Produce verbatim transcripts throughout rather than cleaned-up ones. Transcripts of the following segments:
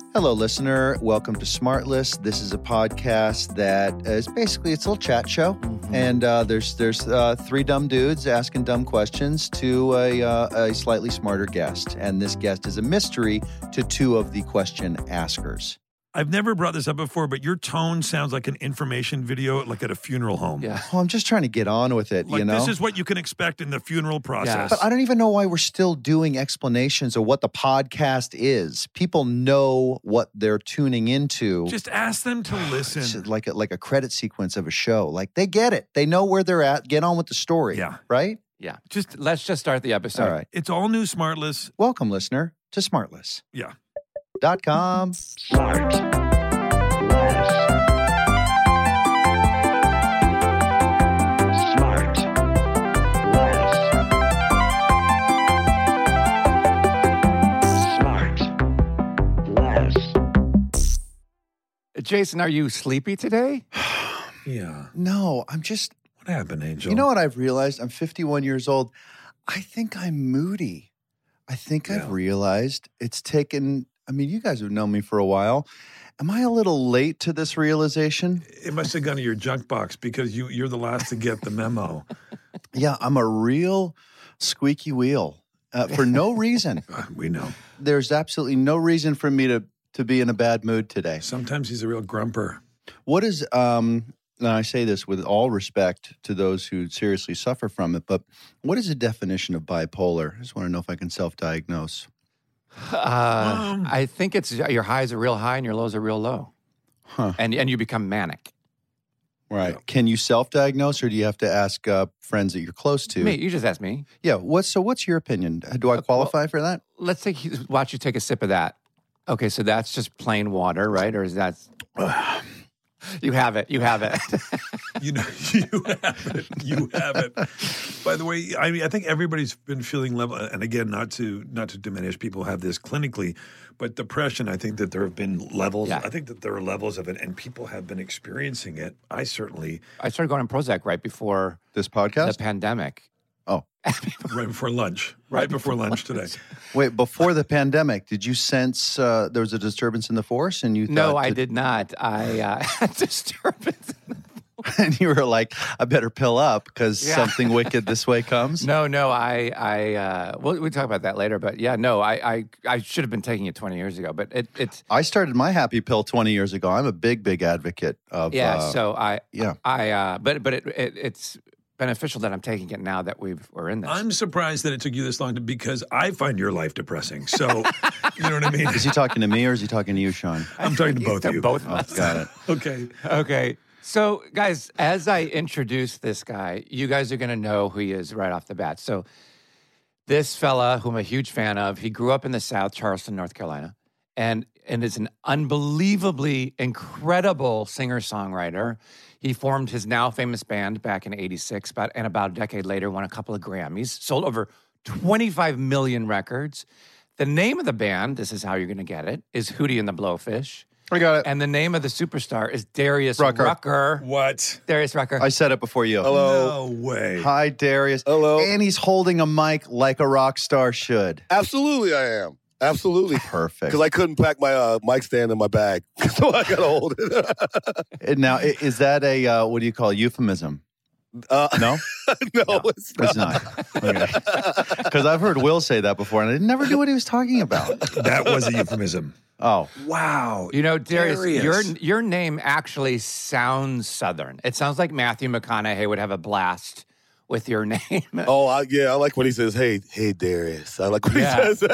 Hello, listener. Welcome to Smartless. This is a podcast that is basically it's a little chat show, mm-hmm. and uh, there's there's uh, three dumb dudes asking dumb questions to a, uh, a slightly smarter guest, and this guest is a mystery to two of the question askers. I've never brought this up before, but your tone sounds like an information video, like at a funeral home. Yeah. Well, I'm just trying to get on with it, like, you know? This is what you can expect in the funeral process. Yeah. But I don't even know why we're still doing explanations of what the podcast is. People know what they're tuning into. Just ask them to listen. It's like a, like a credit sequence of a show. Like, they get it. They know where they're at. Get on with the story. Yeah. Right? Yeah. Just let's just start the episode. All right. It's all new Smartless. Welcome, listener, to Smartless. Yeah. Dot com. Smart. Smart. Jason, are you sleepy today? Yeah. No, I'm just... What happened, Angel? You know what I've realized? I'm fifty-one years old. I think I'm moody. I think Yeah. I've realized it's taken... I mean, you guys have known me for a while. Am I a little late to this realization? It must have gone to your junk box because you, you're the last to get the memo. Yeah, I'm a real squeaky wheel uh, for no reason. Uh, we know. There's absolutely no reason for me to, to be in a bad mood today. Sometimes he's a real grumper. What is, um, and I say this with all respect to those who seriously suffer from it, but what is the definition of bipolar? I just want to know if I can self-diagnose. Uh, Um, I think it's your highs are real high and your lows are real low. Huh. And and you become manic. Right. Can you self-diagnose, or do you have to ask uh, friends that you're close to? Me, you just asked me. Yeah. What's so? What's your opinion? Do I qualify for that? Let's take watch you take a sip of that. Okay, so that's just plain water, right? Or is that you have it? You have it. You know, you have it. You have it. By the way, I mean, I think everybody's been feeling level, and again, not to not to diminish, people have this clinically, but depression, I think that there have been levels. Yeah. I think that there are levels of it, and people have been experiencing it. I certainly, I started going on Prozac right before This the podcast? pandemic. Oh, right before lunch, right before lunch today. wait. Before the pandemic, did you sense uh, there was a disturbance in the force, and you thought No, I to- did not. I uh, had disturbance. and you were like, I better pill up because Yeah. something wicked this way comes? No, no, I, I, uh, we'll, we'll talk about that later. But yeah, no, I, I, I should have been taking it twenty years ago. But it, it's I started my happy pill twenty years ago. I'm a big, big advocate of. yeah. uh, so I, yeah. I, uh, but, but it, it, it's beneficial that I'm taking it now that we've we're in this. I'm surprised that it took you this long to, because I find your life depressing. So, you know what I mean? Is he talking to me or is he talking to you, Sean? I'm talking to both of you. Both of Oh, us. got it. Okay. Okay. So, guys, as I introduce this guy, you guys are going to know who he is right off the bat. So, this fella, who I'm a huge fan of, he grew up in the South, Charleston, North Carolina, and, and is an unbelievably incredible singer-songwriter. He formed his now famous band back in eighty-six, but, and about a decade later won a couple of Grammys, sold over twenty-five million records. The name of the band, this is how you're going to get it, is Hootie and the Blowfish. I got it. And the name of the superstar is Darius Rucker. Rucker. What? Darius Rucker. I said it before you. No way. Hi, Darius. Hello. And he's holding a mic like a rock star should. Absolutely, I am. Absolutely. Perfect. Because I couldn't pack my uh, mic stand in my bag, so I got to hold it. And now, i- is that a, uh, what do you call it, euphemism? Uh, No? no, it's not. It's not. Because I've heard Will say that before, and I never knew what he was talking about. That was a euphemism. Oh. Wow. You know, Darius, Darius. your your name actually sounds Southern. It sounds like Matthew McConaughey would have a blast with your name. Oh, I, yeah, I like when he says, hey, hey, Darius. I like when Yeah. he says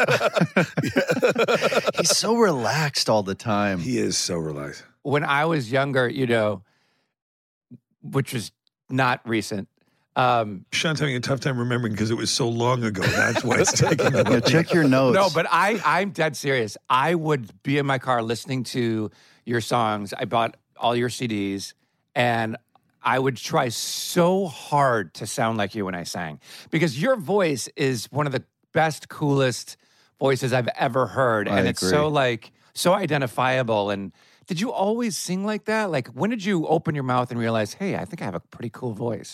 that. He's so relaxed all the time. He is so relaxed. When I was younger, you know, which was not recent. Um, Sean's having a tough time remembering because it was so long ago. That's why it's taking a Yeah, check your notes. no, but I, I'm dead serious. I would be in my car listening to your songs. I bought all your C Ds, and I would try so hard to sound like you when I sang, because your voice is one of the best, coolest voices I've ever heard. I And it's agree. so like, so identifiable. And did you always sing like that? Like, when did you open your mouth and realize, hey, I think I have a pretty cool voice?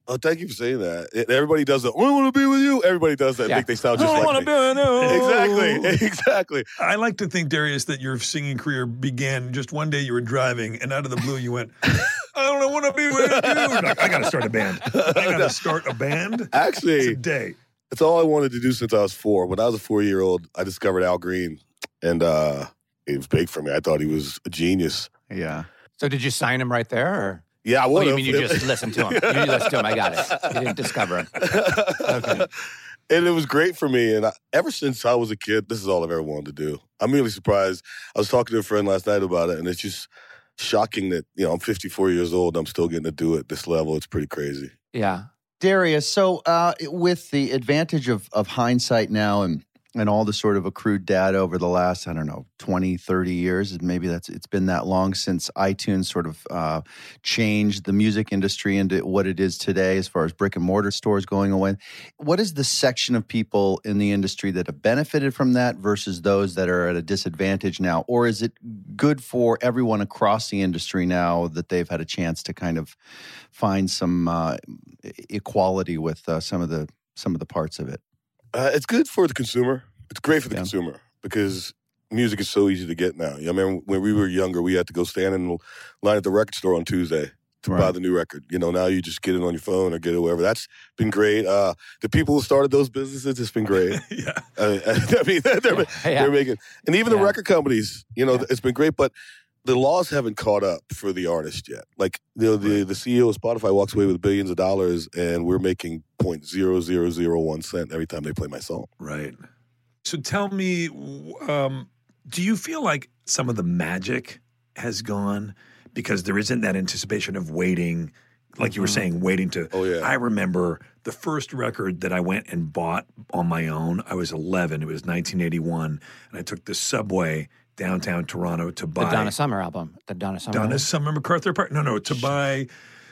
Oh, thank you for saying that. And everybody does that. I want to be with you. Everybody does that. Yeah. I think they sound just I like wanna me. be with you. Exactly. Exactly. I like to think, Darius, that your singing career began just one day you were driving, and out of the blue you went, I don't want to be with you. Like, I got to start a band. I got to start a band. Actually, today. It's all I wanted to do since I was four. When I was a four-year-old, I discovered Al Green, and uh, it was big for me. I thought he was a genius. Yeah. So did you sign him right there? Or? Yeah, I Oh, would you have. mean you just listened to him? You listened to him. I got it. You didn't discover him. Okay. And it was great for me. And I, ever since I was a kid, this is all I've ever wanted to do. I'm really surprised. I was talking to a friend last night about it, and it's just shocking that, you know, I'm fifty-four years old. I'm still getting to do it at this level. It's pretty crazy. Yeah. Darius, so uh, with the advantage of, of hindsight now and and all the sort of accrued data over the last, I don't know, twenty, thirty years, maybe that's it's been that long since iTunes sort of uh, changed the music industry into what it is today as far as brick and mortar stores going away. What is the section of people in the industry that have benefited from that versus those that are at a disadvantage now? Or is it good for everyone across the industry now that they've had a chance to kind of find some uh, equality with uh, some of the some of the parts of it? Uh, it's good for the consumer. It's great for the Yeah. consumer because music is so easy to get now. I mean, when we were younger, we had to go stand in line at the record store on Tuesday to Right. buy the new record. You know, now you just get it on your phone or get it wherever. That's been great. Uh, the people who started those businesses, it's been great. Yeah. I, I mean, they're, they're, Yeah. they're making, and even the Yeah. record companies, you know, Yeah. it's been great, but the laws haven't caught up for the artist yet. Like, you know, the, the C E O of Spotify walks away with billions of dollars, and we're making zero point zero zero zero one cent every time they play my song. Right. So tell me, um, do you feel like some of the magic has gone because there isn't that anticipation of waiting, like you were saying, waiting to. Oh, yeah. I remember the first record that I went and bought on my own. I was eleven. It was nineteen eighty-one, and I took the subway downtown Toronto to buy The Donna Summer album. The Donna Summer Donna album. Summer MacArthur Park. No, no, to buy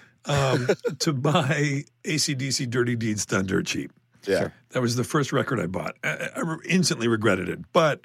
um, to buy A C D C Dirty Deeds Done Dirt Cheap. Yeah. Sure. That was the first record I bought. I, I re- instantly regretted it. But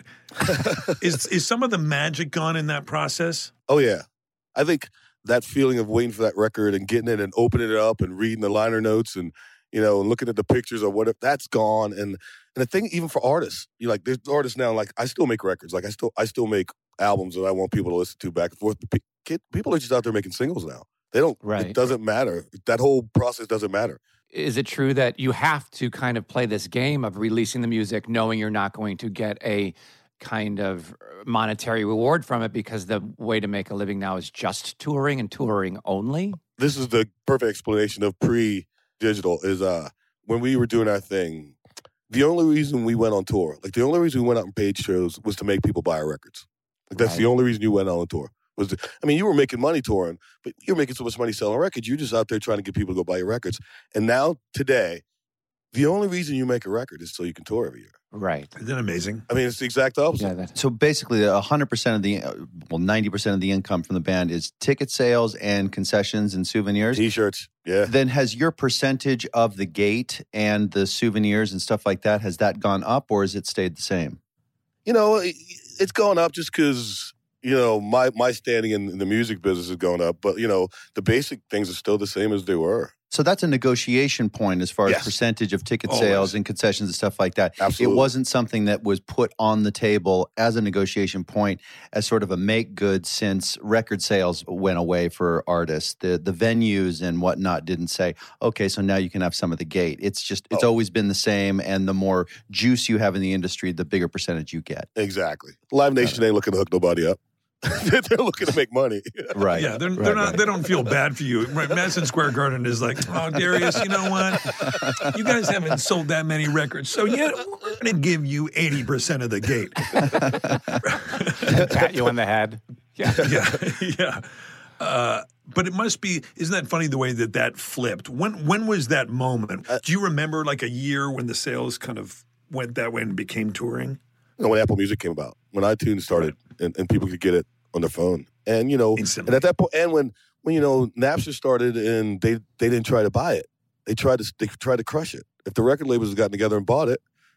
is is some of the magic gone in that process? Oh, yeah. I think that feeling of waiting for that record and getting it and opening it up and reading the liner notes and, you know, and looking at the pictures or whatever, that's gone. And and the thing, even for artists, you like, there's artists now, like, I still make records. Like, I still I still make albums that I want people to listen to back and forth. But pe- people are just out there making singles now. They don't, Right. it doesn't matter. That whole process doesn't matter. Is it true that you have to kind of play this game of releasing the music knowing you're not going to get a kind of monetary reward from it because the way to make a living now is just touring and touring only? This is the perfect explanation of pre-digital is uh, when we were doing our thing, the only reason we went on tour, like the only reason we went out and paid shows was to make people buy our records. Like that's Right. the only reason you went on tour. Was to, I mean, you were making money touring, but you were making so much money selling records. You're just out there trying to get people to go buy your records. And now, today, the only reason you make a record is so you can tour every year. Right. Isn't that amazing? I mean, it's the exact opposite. Yeah, that, So basically, one hundred percent of the, uh, well, ninety percent of the income from the band is ticket sales and concessions and souvenirs. T-shirts, yeah. Then has your percentage of the gate and the souvenirs and stuff like that, has that gone up or has it stayed the same? You know, it, it's gone up just because, you know, my, my standing in, in the music business has gone up. But, you know, the basic things are still the same as they were. So that's a negotiation point as far as Yes. percentage of ticket Always. sales and concessions and stuff like that. Absolutely. It wasn't something that was put on the table as a negotiation point, as sort of a make good since record sales went away for artists. The the venues and whatnot didn't say, okay, so now you can have some of the gate. It's just, it's Oh. always been the same. And the more juice you have in the industry, the bigger percentage you get. Exactly. Live Nation ain't looking to hook nobody up. They're looking to make money. Right. Yeah, they're, Right, they're not. right. They don't feel bad for you. Right, Madison Square Garden is like, oh, Darius, you know what? You guys haven't sold that many records, so yeah, we're going to give you eighty percent of the gate. pat you on the head. Yeah. Yeah, yeah. Uh, but it must be. Isn't that funny the way that that flipped? When when was that moment? Do you remember like a year when the sales kind of went that way and became touring? You know, when Apple Music came about, when iTunes started, and, and people could get it on their phone, and you know, Instantly. and at that point, and when when you know Napster started, and they they didn't try to buy it, they tried to they tried to crush it. If the record labels had gotten together and bought it,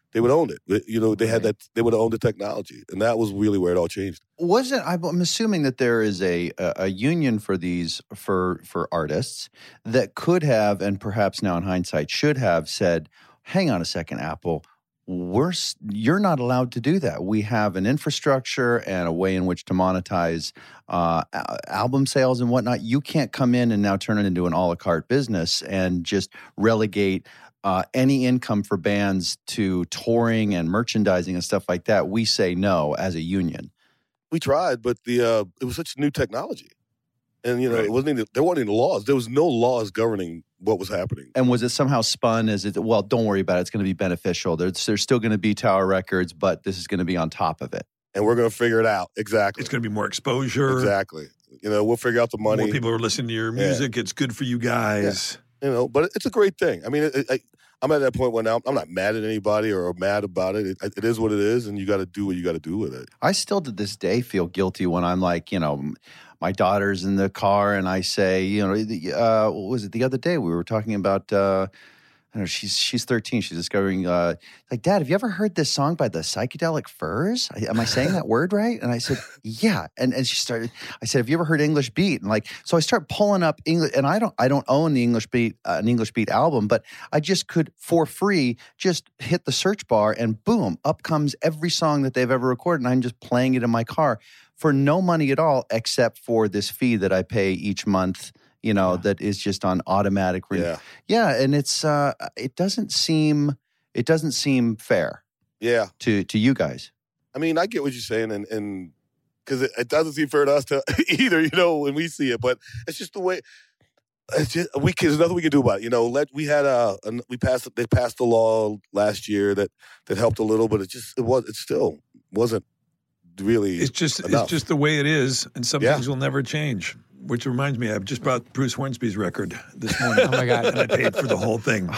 they would own it. You know, they had that. They would own the technology, and that was really where it all changed. Wasn't I'm assuming that there is a, a a union for these for for artists that could have, and perhaps now in hindsight should have said, "Hang on a second, Apple." We're, you're not allowed to do that. We have an infrastructure and a way in which to monetize uh, album sales and whatnot. You can't come in and now turn it into an a la carte business and just relegate uh, any income for bands to touring and merchandising and stuff like that. We say no as a union. We tried, but the uh, it was such new technology. And, you know, Right. it wasn't even, there weren't any laws. There was no laws governing what was happening. And was it somehow spun as it, well, don't worry about it. It's going to be beneficial. There's, there's still going to be Tower Records, but this is going to be on top of it. And we're going to figure it out. Exactly. It's going to be more exposure. Exactly. You know, we'll figure out the money. More people are listening to your Yeah. music. It's good for you guys. You know, but it's a great thing. I mean, it, it, I'm at that point where now I'm not mad at anybody or mad about it. It, it is what it is, and you got to do what you got to do with it. I still to this day feel guilty when I'm like, you know, my daughter's in the car and I say, you know, uh, what was it the other day? We were talking about, uh, I don't know, she's she's thirteen. She's discovering, uh, like, Dad, have you ever heard this song by the Psychedelic Furs? I, am I saying that word right? And I said, yeah. And and she started, I said, have you ever heard English Beat? And like, so I start pulling up English, and I don't I don't own the English Beat, uh, an English Beat album, but I just could, for free, just hit the search bar and boom, up comes every song that they've ever recorded. And I'm just playing it in my car for no money at all, except for this fee that I pay each month. You know, yeah. that is just on automatic. Re- Yeah. Yeah. And it's, uh, it doesn't seem, it doesn't seem fair Yeah. to, to you guys. I mean, I get what you're saying, and and because it, it doesn't seem fair to us to either, you know, when we see it, but it's just the way. It's just, we can, there's nothing we can do about it. You know, let we had a, a we passed they passed a law last year that that helped a little, but it just it was it still wasn't really. It's just enough. it's just the way it is, and some Yeah. things will never change. Which reminds me, I just bought Bruce Hornsby's record this morning. Oh my God. And I paid for the whole thing.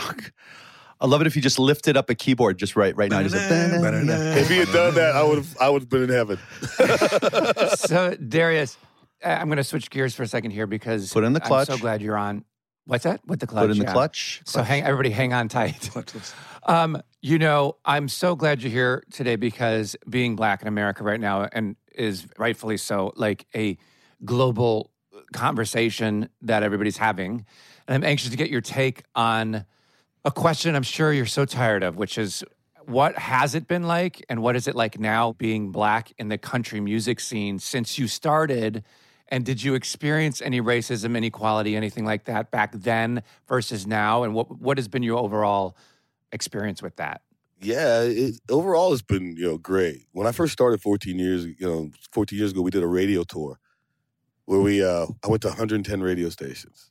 I love it if you just lifted up a keyboard just right right now. Just like, Ba-da-da, If he had done that, I would have I would have been in heaven. So, Darius, I- I'm going to switch gears for a second here because Put in the clutch. I'm so glad you're on. What's that? With the clutch. Put in the yeah. clutch. So hang everybody hang on tight. Um, you know, I'm so glad you're here today because being black in America right now, and is rightfully so, like a global conversation that everybody's having. And I'm anxious to get your take on a question I'm sure you're so tired of, which is what has it been like and what is it like now being black in the country music scene since you started? And did you experience any racism, inequality, anything like that back then versus now? And what what has been your overall experience with that? Yeah, it, overall it's been, you know, great. When I first started fourteen years, you know, fourteen years ago, we did a radio tour where we, uh, I went to one hundred ten radio stations,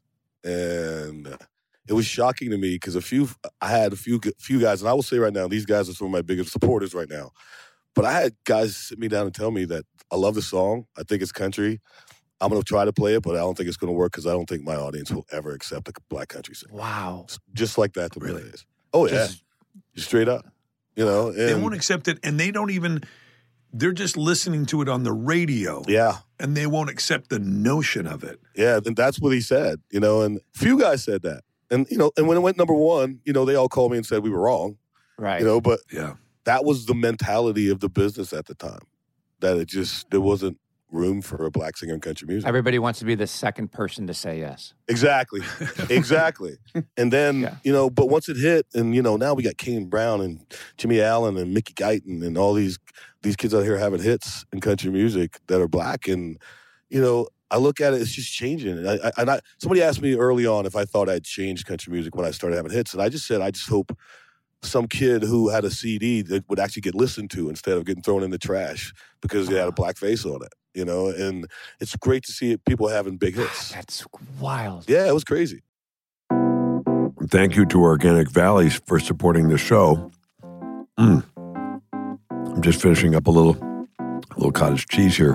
and uh, it was shocking to me because a few, I had a few, few guys, and I will say right now, these guys are some of my biggest supporters right now. But I had guys sit me down and tell me that I love the song, I think it's country. I'm going to try to play it, but I don't think it's going to work because I don't think my audience will ever accept a black country singer. Wow. Just like that, the way Really? it is. Oh, yeah. Just- Straight up. You know, and, They won't accept it, and they don't even, they're just listening to it on the radio. yeah. And they won't accept the notion of it. Yeah, and that's what he said, you know, and a few guys said that. And, you know, and when it went number one, you know, they all called me and said we were wrong, Right. you know, but Yeah. that was the mentality of the business at the time, that it just, there wasn't room for a black singer in country music. Everybody wants to be the second person to say yes. Exactly. Exactly. And then, Yeah. you know, but once it hit, and, you know, now we got Kane Brown and Jimmy Allen and Mickey Guyton and all these these kids out here having hits in country music that are black. And, you know, I look at it, it's just changing. And I, I, and I somebody asked me early on if I thought I'd changed country music when I started having hits. And I just said, I just hope some kid who had a C D that would actually get listened to instead of getting thrown in the trash because they had a black face on it, you know? And it's great to see people having big hits. That's wild. Yeah, it was crazy. Thank you to Organic Valley for supporting the show. Mm. I'm just finishing up a little, a little cottage cheese here.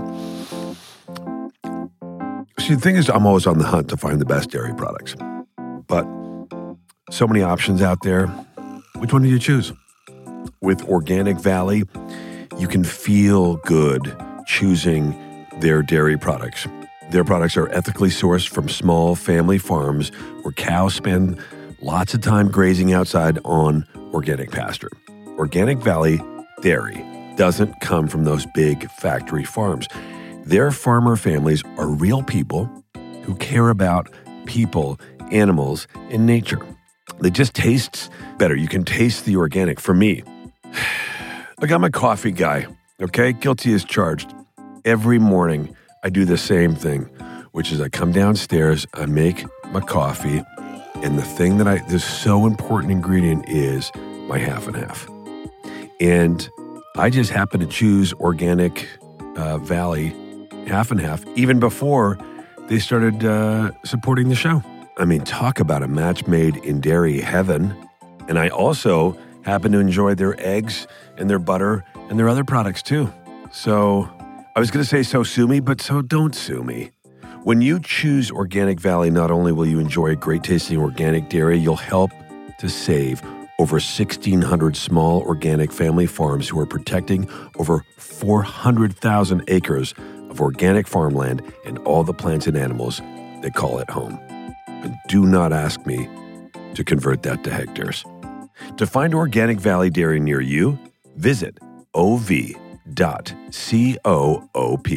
See, the thing is, I'm always on the hunt to find the best dairy products. But so many options out there. Which one do you choose? With Organic Valley, you can feel good choosing their dairy products. Their products are ethically sourced from small family farms where cows spend lots of time grazing outside on organic pasture. Organic Valley Dairy doesn't come from those big factory farms. Their farmer families are real people who care about people, animals, and nature. They just taste better. You can taste the organic. For me, look, I'm a coffee guy, okay? Guilty as charged. Every morning, I do the same thing, which is I come downstairs, I make my coffee, and the thing that I, this so important ingredient is my half and half. And I just happen to choose Organic uh, Valley half and half, even before they started uh, supporting the show. I mean, talk about a match made in dairy heaven. And I also happen to enjoy their eggs and their butter and their other products too. So I was going to say, so sue me, but so don't sue me. When you choose Organic Valley, not only will you enjoy great tasting organic dairy, you'll help to save over sixteen hundred small organic family farms who are protecting over four hundred thousand acres of organic farmland and all the plants and animals that call it home. And do not ask me to convert that to hectares. To find Organic Valley Dairy near you, visit o v dot coop.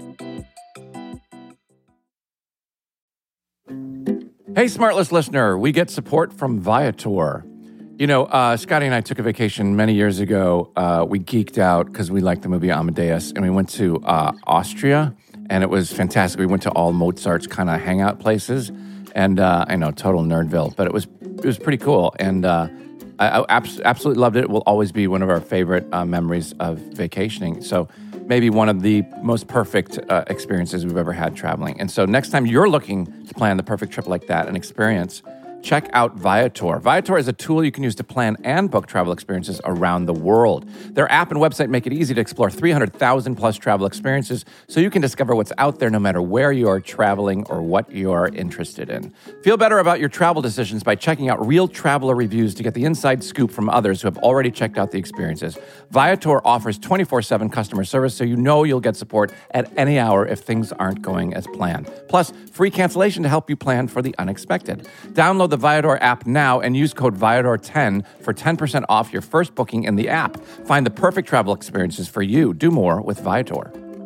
Hey, Smartless listener, we get support from Viator. You know, uh, Scotty and I took a vacation many years ago. Uh, we geeked out because we liked the movie Amadeus, and we went to uh, Austria, and it was fantastic. We went to all Mozart's kind of hangout places, and uh, I know, total nerdville, but it was it was pretty cool, and uh, I, I abs- absolutely loved it. It will always be one of our favorite uh, memories of vacationing. So maybe one of the most perfect uh, experiences we've ever had traveling. And so next time you're looking to plan the perfect trip like that, an experience, check out Viator. Viator is a tool you can use to plan and book travel experiences around the world. Their app and website make it easy to explore three hundred thousand plus travel experiences so you can discover what's out there no matter where you are traveling or what you're interested in. Feel better about your travel decisions by checking out real traveler reviews to get the inside scoop from others who have already checked out the experiences. Viator offers twenty-four seven customer service so you know you'll get support at any hour if things aren't going as planned. Plus, free cancellation to help you plan for the unexpected. Download the Viator app now and use code Viator ten for ten percent off your first booking in the app. Find the perfect travel experiences for you. Do more with Viator.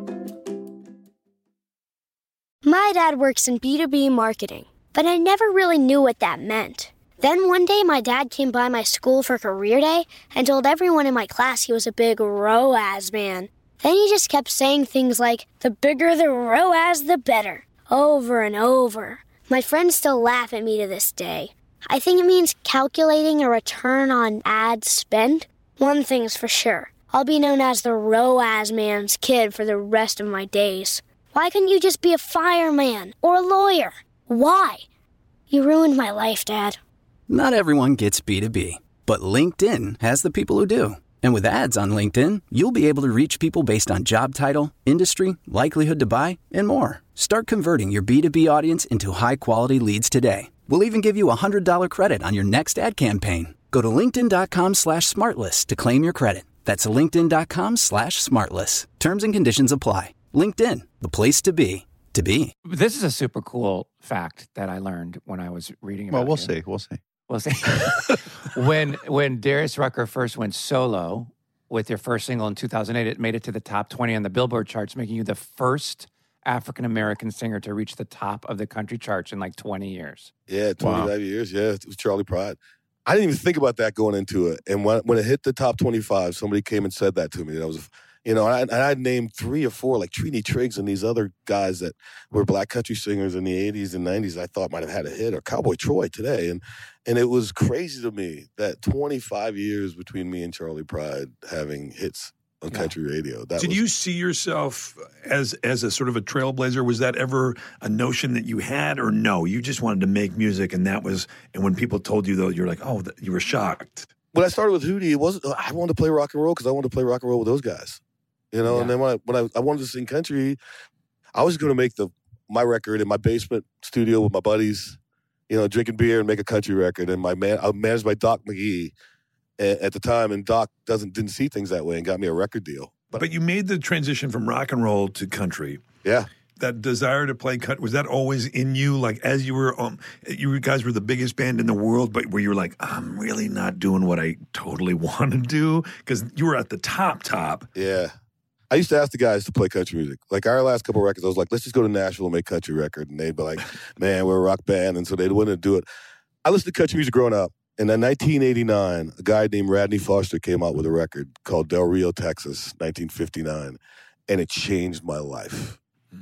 My dad works in B two B marketing, but I never really knew what that meant. Then one day my dad came by my school for career day and told everyone in my class he was a big R O A S man. Then he just kept saying things like, the bigger the R O A S, the better, over and over. My friends still laugh at me to this day. I think it means calculating a return on ad spend. One thing's for sure. I'll be known as the R O A S man's kid for the rest of my days. Why couldn't you just be a fireman or a lawyer? Why? You ruined my life, Dad. Not everyone gets B two B, but LinkedIn has the people who do. And with ads on LinkedIn, you'll be able to reach people based on job title, industry, likelihood to buy, and more. Start converting your B two B audience into high-quality leads today. We'll even give you a one hundred dollars credit on your next ad campaign. Go to linkedin.com slash smartless to claim your credit. That's linkedin.com slash smartless. Terms and conditions apply. LinkedIn, the place to be, to be. This is a super cool fact that I learned when I was reading about Well, we'll you. see. We'll see. We'll see. when when Darius Rucker first went solo with your first single in two thousand eight, it made it to the top twenty on the Billboard charts, making you the first African-American singer to reach the top of the country charts in like twenty years. Yeah, twenty-five Wow. years. Yeah, it was Charlie Pride. I didn't even think about that going into it. And when when it hit the top twenty-five, somebody came and said that to me. That was, you know, and I, and I named three or four, like Trini Triggs and these other guys that were black country singers in the eighties and nineties I thought might have had a hit, or Cowboy Troy today. And and it was crazy to me that twenty-five years between me and Charlie Pride having hits on Yeah. country radio. That Did was, you see yourself as as a sort of a trailblazer? Was that ever a notion that you had, or no? You just wanted to make music, and that was. And when people told you, though, you're like, oh, th- you were shocked. when I started with Hootie, it wasn't. I wanted to play rock and roll because I wanted to play rock and roll with those guys, you know. Yeah. And then when I when I, I wanted to sing country, I was going to make the my record in my basement studio with my buddies, you know, drinking beer and make a country record. And my man, I was managed by Doc McGee at, at the time, and Doc doesn't didn't see things that way and got me a record deal. But, but you made the transition from rock and roll to country. Yeah, that desire to play cut, was that always in you? Like as you were, um, you guys were the biggest band in the world, but where you were like, I'm really not doing what I totally want to do? Because you were at the top, top. Yeah. I used to ask the guys to play country music. Like our last couple of records, I was like, let's just go to Nashville and make country record. And they'd be like, man, we're a rock band. And so they wouldn't do it. I listened to country music growing up. And in nineteen eighty-nine, a guy named Radney Foster came out with a record called Del Rio, Texas, nineteen fifty-nine. And it changed my life.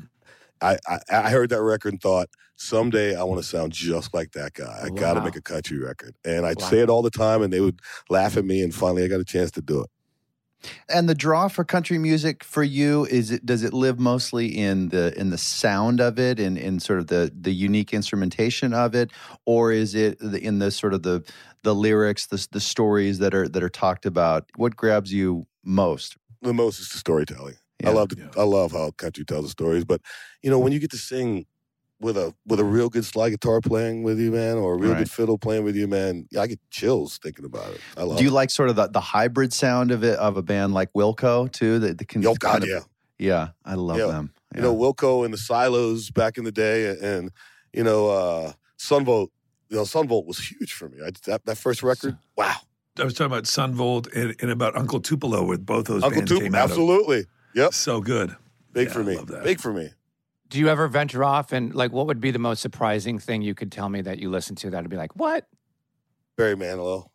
I, I, I heard that record and thought, someday I want to sound just like that guy. I wow. got to make a country record. And I'd wow. say it all the time, and they would laugh at me, and finally I got a chance to do it. And the draw for country music for you, is it does it live mostly in the in the sound of it, in, in sort of the, the unique instrumentation of it, or is it in the sort of the the lyrics, the the stories that are that are talked about? What grabs you most? The most is the storytelling. Yeah. I love to, Yeah. I love how country tells the stories, but you know when you get to sing with a with a real good slide guitar playing with you, man, or a real right. good fiddle playing with you, man, I get chills thinking about it. I love. Do you it. like sort of the, the hybrid sound of it of a band like Wilco too? That, that can Oh God, kind of, yeah, yeah, I love Yeah. them. Yeah. You know Wilco and the Silos back in the day, and, and you know uh, Sunvolt. You know Sunvolt was huge for me. I, that that first record, wow. I was talking about Sunvolt and, and about Uncle Tupelo, with both those Uncle bands Tupelo, came out absolutely. of. Yep, So good. big Yeah, for I me. love that. Big for me. Do you ever venture off and like what would be the most surprising thing you could tell me that you listen to that would be like, what? Barry Manilow.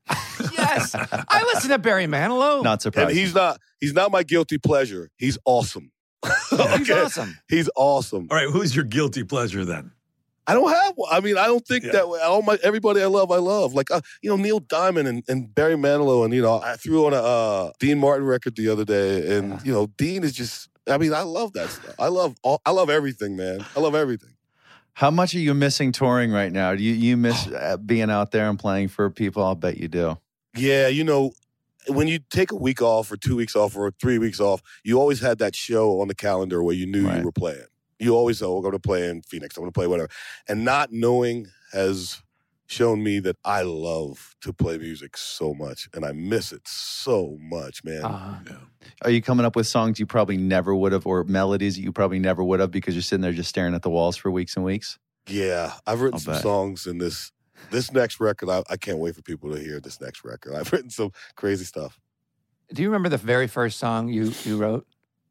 Yes. I listen to Barry Manilow. Not And surprising. he's not he's not my guilty pleasure. He's awesome. He's Okay? awesome. He's awesome. All right, who's your guilty pleasure then? I don't have one. I mean, I don't think Yeah. that way. All my everybody I love, I love. Like uh, you know, Neil Diamond and, and Barry Manilow, and you know, I threw on a uh, Dean Martin record the other day, and Yeah. you know, Dean is just. I mean, I love that stuff. I love all. I love everything, man. I love everything. How much are you missing touring right now? Do you you miss uh, being out there and playing for people? I'll bet you do. Yeah, you know, when you take a week off or two weeks off or three weeks off, you always had that show on the calendar where you knew Right. you were playing. You always, oh, I'm going to play in Phoenix. I'm going to play whatever. And not knowing has shown me that I love to play music so much, and I miss it so much, man. Uh, Yeah. Are you coming up with songs you probably never would have, or melodies that you probably never would have because you're sitting there just staring at the walls for weeks and weeks? Yeah, I've written I'll some bet. songs in this this next record. I, I can't wait for people to hear this next record. I've written some crazy stuff. do you remember the very first song you, you wrote?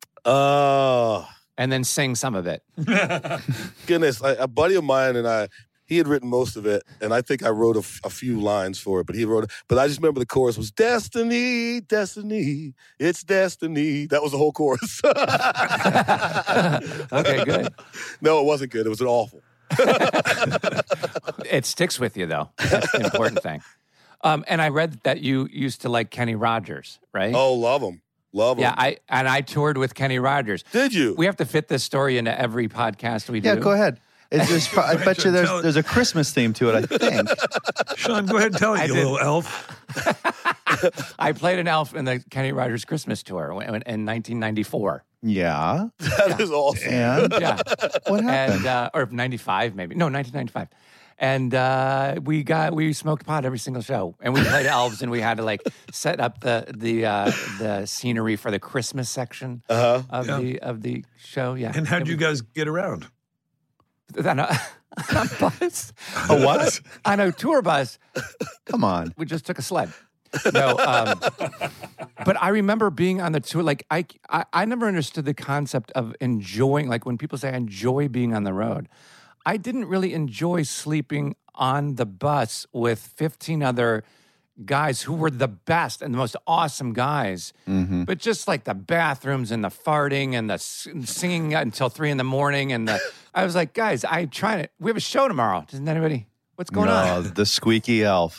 Uh, And then sing some of it. goodness, I, a buddy of mine and I, he had written most of it, and I think I wrote a, f- a few lines for it, but he wrote it. But I just remember the chorus was Destiny, Destiny, it's Destiny. That was the whole chorus. Okay, good. No, it wasn't good. It was an awful. It sticks with you, though. That's the important thing. Um, and I read that you used to like Kenny Rogers, right? Oh, love him. Love him. yeah. I and I toured with Kenny Rogers. Did you? We have to fit this story into every podcast we do. Yeah, go ahead. It's just, I bet you Tell there's it. there's a Christmas theme to it. I think. Sean, go ahead and tell it, I you did. little elf. I played an elf in the Kenny Rogers Christmas tour in, in nineteen ninety-four. Yeah. That is awesome. And Yeah, what happened? and uh, or ninety-five maybe. No, nineteen ninety-five. And uh, we got we smoked pot every single show, and we played elves, and we had to like set up the the uh, the scenery for the Christmas section Uh-huh. of Yeah. the of the show. Yeah. And how'd It you guys get around? was- on a, on a bus, A what? on a tour bus. Come on. We just took a sled. No, um, but I remember being on the tour. Like I, I, I never understood the concept of enjoying. Like when people say I enjoy being on the road, I didn't really enjoy sleeping on the bus with fifteen other guys who were the best and the most awesome guys. Mm-hmm. But just like the bathrooms and the farting and the s- singing until three in the morning and the, I was like, guys, I try to. We have a show tomorrow. Doesn't anybody? What's going no, on? the squeaky elf.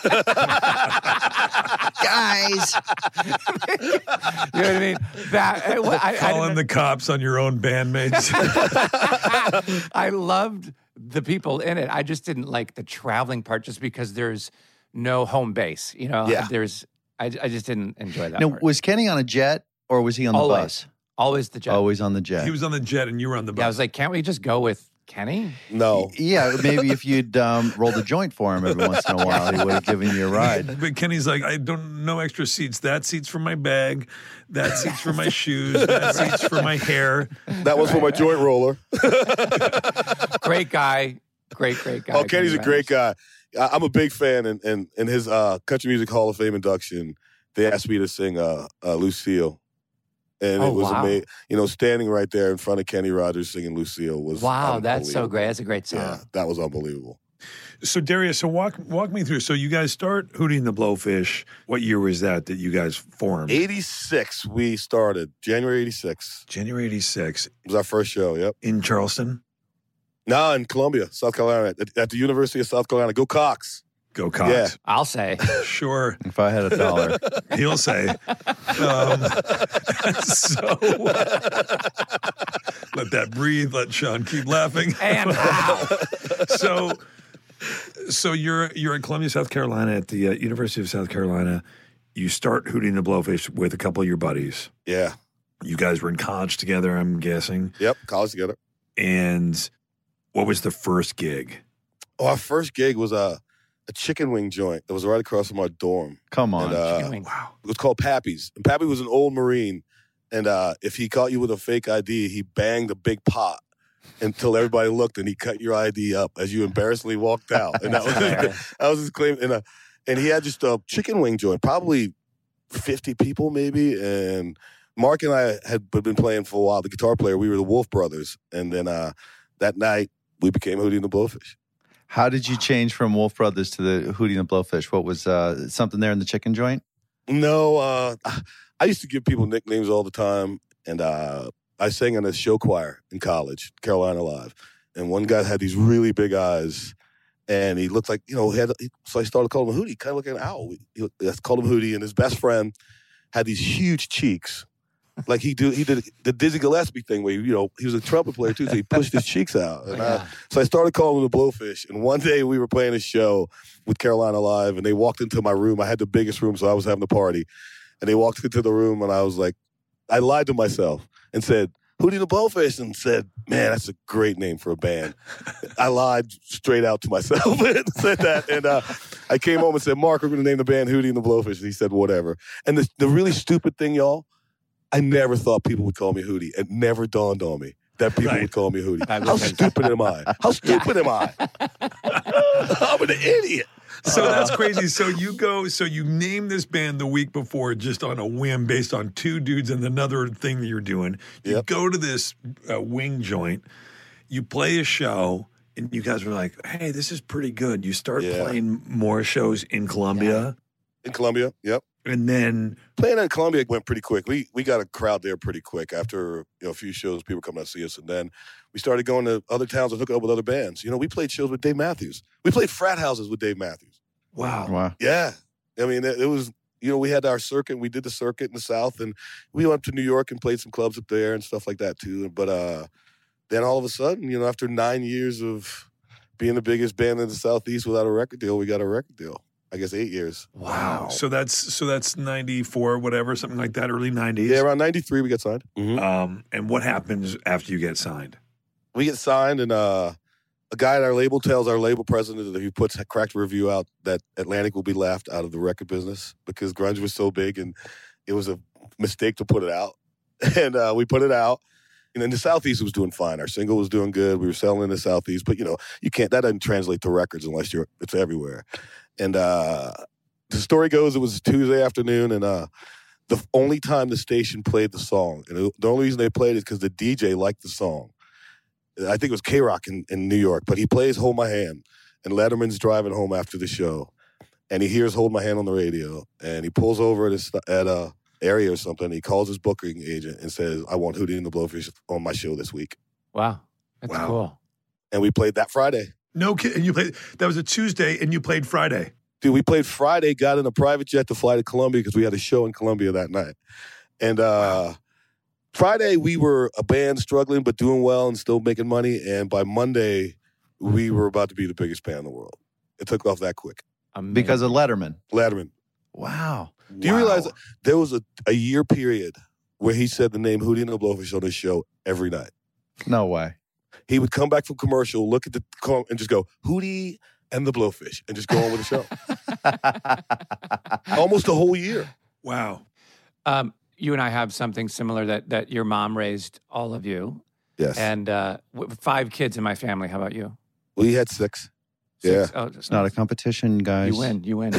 Guys. You know what I mean? That I, I, I Calling didn't- the cops on your own bandmates. I loved the people in it. I just didn't like the traveling part just because there's no home base. You know, Yeah. there's, I, I just didn't enjoy that Now, part. was Kenny on a jet or was he on the Always. bus? Always the jet. Always on the jet. He was on the jet and you were on the bus. Yeah, I was like, can't we just go with Kenny? No. Yeah, maybe if you'd um, rolled a joint for him every once in a while, he would have given you a ride. But Kenny's like, I don't no extra seats. That seat's for my bag. That seat's for my shoes. That seat's for my hair. That was for my joint roller. Great guy. Great, great guy. Oh, Kenny's a great guy. I, I'm a big fan. And in, in, in his uh, Country Music Hall of Fame induction, they asked me to sing uh, uh, Lucille. And oh, it was wow. amazing. You know, standing right there in front of Kenny Rogers singing Lucille was wow. That's so great. That's a great song. Yeah, that was unbelievable. So Darius, so walk walk me through. So you guys start Hootie and the Blowfish. What year was that that you guys formed? eighty-six we started. January eighty-six. January eighty-six. It was our first show, yep. In Charleston? No, in Columbia, South Carolina, at, at the University of South Carolina. Go Cox. Go Cox. Yeah. I'll say. Sure. If I had a dollar. He'll say. Um, so let that breathe. Let Sean keep laughing. And how? so, so you're you're in Columbia, South Carolina, at the uh, University of South Carolina. You start Hootie and the Blowfish with a couple of your buddies. Yeah. You guys were in college together, I'm guessing. Yep, college together. And what was the first gig? Oh, our first gig was a, a chicken wing joint that was right across from our dorm. Come on. And, uh, Wow. it was called Pappy's. And Pappy was an old Marine. And uh, if he caught you with a fake I D, he banged a big pot until everybody looked, and he cut your I D up as you embarrassingly walked out. And that was his, that was his claim. And, uh, and he had just a chicken wing joint, probably fifty people maybe. And Mark and I had been playing for a while. The guitar player, we were the Wolf Brothers. And then uh, that night, we became Hootie and the Blowfish. How did you change from Wolf Brothers to the Hootie and the Blowfish? What was uh, something there in the chicken joint? No, uh, I used to give people nicknames all the time, and uh, I sang in a show choir in college, Carolina Live, and one guy had these really big eyes, and he looked like, you know, he had, so I started calling him Hootie, kind of like an owl. He, I called him Hootie, and his best friend had these huge cheeks. Like he do, he did the Dizzy Gillespie thing where, you know, he was a trumpet player too, so he pushed his cheeks out. And I, so I started calling him the Blowfish. And one day we were playing a show with Carolina Live, and they walked into my room. I had the biggest room, so I was having the party. And they walked into the room, and I was like, I lied to myself and said, Hootie the Blowfish, and said, man, that's a great name for a band. I lied straight out to myself and said that. And uh, I came home and said, Mark, we're going to name the band Hootie and the Blowfish. And he said, whatever. And the, the really stupid thing, y'all, I never thought people would call me Hootie. It never dawned on me that people Right. would call me Hootie. How stupid am I? How stupid am I? I'm an idiot. So that's crazy. So you go, so you name this band the week before just on a whim based on two dudes and another thing that you're doing. You Yep. go to this uh, wing joint, you play a show, and you guys were like, hey, this is pretty good. You start Yeah. playing more shows in Columbia, In Columbia, yep. and then Playing in Columbia went pretty quick. We we got a crowd there pretty quick. After, you know, a few shows, people coming out to see us. And then we started going to other towns and hooking up with other bands. You know, we played shows with Dave Matthews. We played frat houses with Dave Matthews. wow. Wow. Yeah. I mean, it, it was, you know, we had our circuit. We did the circuit in the South. And we went up to New York and played some clubs up there and stuff like that, too. But uh, then all of a sudden, you know, after nine years of being the biggest band in the Southeast without a record deal, we got a record deal. I guess eight years. Wow. So that's so that's ninety-four, whatever, something like that, early nineties. Yeah, around ninety-three we got signed. Mm-hmm. Um, and what happens after you get signed? We get signed, and uh, a guy at our label tells our label president that he puts a cracked review out that Atlantic will be laughed out of the record business because grunge was so big, and it was a mistake to put it out. And uh, we put it out. And in the Southeast, it was doing fine. Our single was doing good. We were selling in the Southeast, but you know, you can't. That doesn't translate to records unless you're. It's everywhere. And uh, the story goes, it was Tuesday afternoon, and uh, the only time the station played the song, and it, the only reason they played it is because the D J liked the song. I think it was K-Rock in, in New York, but he plays Hold My Hand, and Letterman's driving home after the show, and he hears Hold My Hand on the radio, and he pulls over at a, at a area or something. He calls his booking agent and says, I want Hootie and the Blowfish on my show this week. Wow. That's Wow. cool. And we played that Friday. No kid. And you played, that was a Tuesday, and you played Friday. Dude, we played Friday, got in a private jet to fly to Columbia because we had a show in Columbia that night. And uh, Friday, we were a band struggling but doing well and still making money. And by Monday, we were about to be the biggest band in the world. It took off that quick. Amazing. Because of Letterman. Letterman. Wow. Do you realize that there was a, a year period where he said the name Hootie and the Blowfish on his show every night? No way. He would come back from commercial, look at the car, and just go, Hootie and the Blowfish, and just go on with the show. Almost a whole year. Wow. Um, you and I have something similar that that your mom raised all of you. Yes. And uh, w- five kids in my family. How about you? We had six. Six? Yeah. Oh, It's not a competition, guys. You win. You win.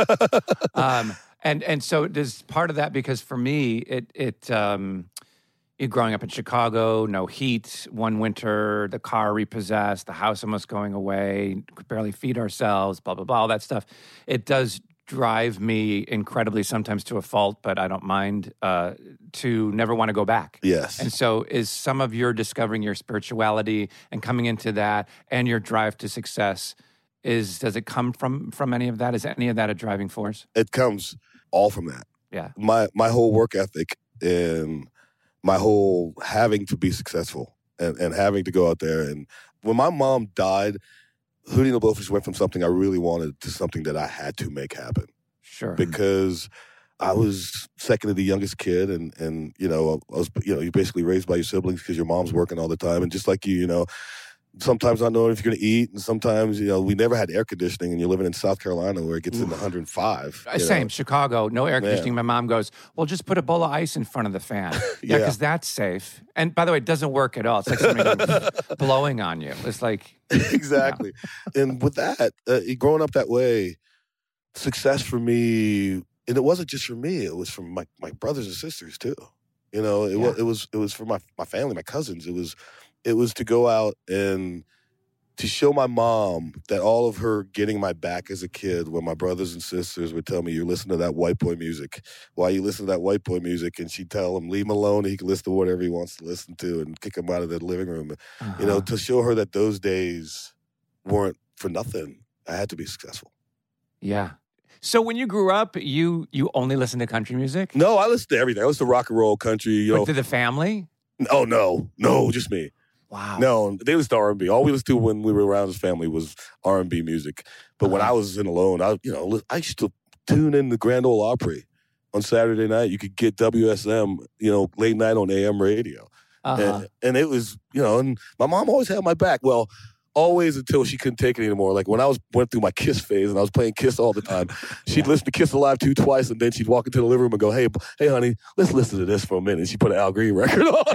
um, and and so does part of that because for me, it it um, it, growing up in Chicago, no heat, one winter, the car repossessed, the house almost going away, could barely feed ourselves, blah blah blah, all that stuff. It does drive me incredibly sometimes to a fault, but I don't mind uh, to never want to go back. Yes. And so is some of your discovering your spirituality and coming into that and your drive to success, is does it come from from any of that? Is any of that a driving force? It comes all from that. Yeah. My my whole work ethic and my whole having to be successful and, and having to go out there. And when my mom died, Hootie and the Blowfish went from something I really wanted to something that I had to make happen. Sure. Because I was second to the youngest kid, and and you know I was you know you're basically raised by your siblings because your mom's working all the time, and just like you, you know. Sometimes not knowing if you're going to eat, and sometimes, you know, we never had air conditioning, and you're living in South Carolina where it gets in one hundred five. Uh, Same, know. Chicago, no air conditioning. Yeah. My mom goes, well, just put a bowl of ice in front of the fan. Yeah, Yeah. because that's safe. And by the way, it doesn't work at all. It's like somebody blowing on you. It's like... Exactly. And with that, uh, growing up that way, success for me, and it wasn't just for me, it was for my, my brothers and sisters too. You know, it, Yeah. was, it was it was for my, my family, my cousins. It was it was to go out and to show my mom that all of her getting my back as a kid when my brothers and sisters would tell me, you're listening to that white boy music. Why you listen to that white boy music? And she'd tell him, leave him alone. He can listen to whatever he wants to listen to and kick him out of the living room. Uh-huh. You know, to show her that those days weren't for nothing. I had to be successful. Yeah. So when you grew up, you you only listened to country music? No, I listened to everything. I listened to rock and roll, country, you But know. to the family? Oh, no. No, just me. Wow. No, they listened to R and B. All we listened to when we were around as family was R and B music. But when Uh-huh. I was in alone, I you know I used to tune in the Grand Ole Opry on Saturday night. You could get W S M, you know, late night on A M radio, Uh-huh. and, and it was you know. And my mom always had my back. Well, always until she couldn't take it anymore. Like when I was went through my Kiss phase and I was playing Kiss all the time, she'd listen to Kiss Alive two twice, and then she'd walk into the living room and go, "Hey, hey, honey, let's listen to this for a minute." And she put an Al Green record on.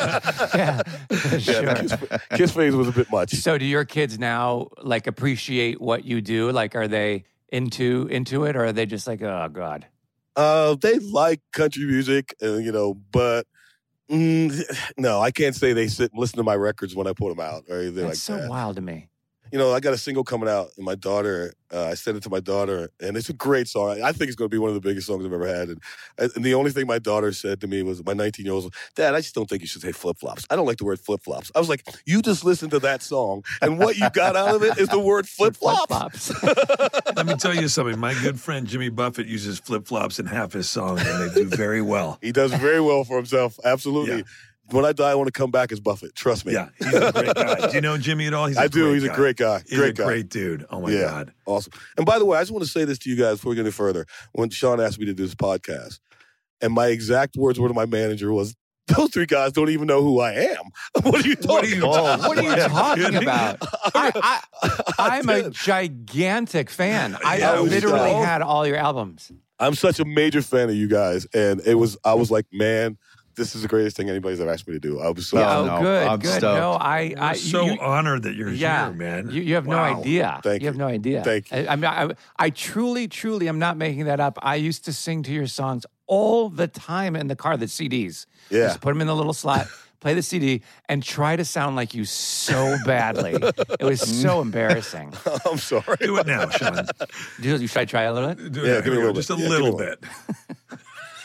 yeah, Yeah, sure. the Kiss, Kiss phase was a bit much. So do your kids now like appreciate what you do? Like are they into into it or are they just like, oh God? Uh, they like country music, uh, you know, but mm, no, I can't say they sit and listen to my records when I put them out or anything That's like so that. wild to me. You know, I got a single coming out, and my daughter, uh, I sent it to my daughter, and it's a great song. I think it's going to be one of the biggest songs I've ever had. And, and the only thing my daughter said to me was, my nineteen-year-old was, Dad, I just don't think you should say flip-flops. I don't like the word flip-flops. I was like, you just listened to that song, and what you got out of it is the word flip-flops. Flip-flops. Let me tell you something. My good friend Jimmy Buffett uses flip-flops in half his songs, and they do very well. He does very well for himself, absolutely. Yeah. When I die, I want to come back as Buffett. Trust me. Yeah, he's a great guy. Do you know Jimmy at all? He's a I do. great He's guy. a great guy. He's great a guy. great dude. Oh, my yeah. God. Awesome. And by the way, I just want to say this to you guys before we get any further. When Sean asked me to do this podcast, and my exact words were to my manager was, those three guys don't even know who I am. What are you talking What are you about? talking What are you Yeah. talking about? I, I, I'm a did. gigantic fan. I Yeah, we literally know. had all your albums. I'm such a major fan of you guys. And it was, I was like, man, this is the greatest thing anybody's ever asked me to do. I was so Yeah, oh, no, good, I'm good. stoked. No, I, We're I so you, honored that you're yeah, here, man. You, you have no Wow. idea. Thank you have you. no idea. Thank you. I, I mean, I, I truly, truly, I'm not making that up. I used to sing to your songs all the time in the car. The C Ds. Yeah. Just put them in the little slot. Play the C D and try to sound like you so badly. It was so embarrassing. I'm sorry. Do it now, Sean. Do- Should I try a little bit? Do it Yeah, now. give me Here we a go. little Just a bit. Yeah, little give me a bit.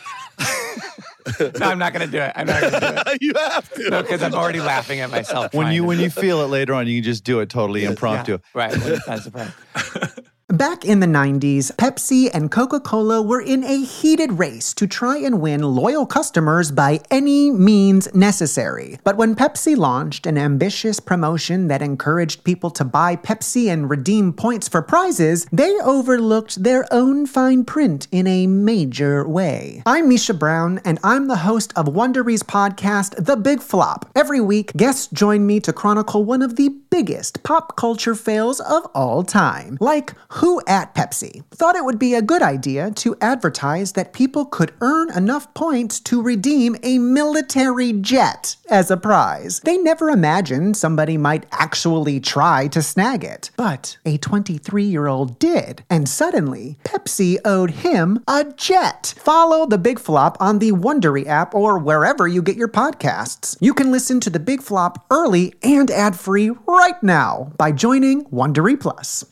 No, I'm not going to do it. I'm not going to do it. You have to. No, because I'm already laughing at myself. When trying you to- when you feel it later on, you can just do it totally impromptu. Yeah, right. When it's not surprised. Back in the nineties, Pepsi and Coca-Cola were in a heated race to try and win loyal customers by any means necessary. But when Pepsi launched an ambitious promotion that encouraged people to buy Pepsi and redeem points for prizes, they overlooked their own fine print in a major way. I'm Misha Brown, and I'm the host of Wondery's podcast, The Big Flop. Every week, guests join me to chronicle one of the biggest pop culture fails of all time, like who at Pepsi thought it would be a good idea to advertise that people could earn enough points to redeem a military jet as a prize. They never imagined somebody might actually try to snag it, but a twenty-three-year-old did, and suddenly Pepsi owed him a jet. Follow The Big Flop on the Wondery app or wherever you get your podcasts. You can listen to The Big Flop early and ad-free right now by joining Wondery Plus.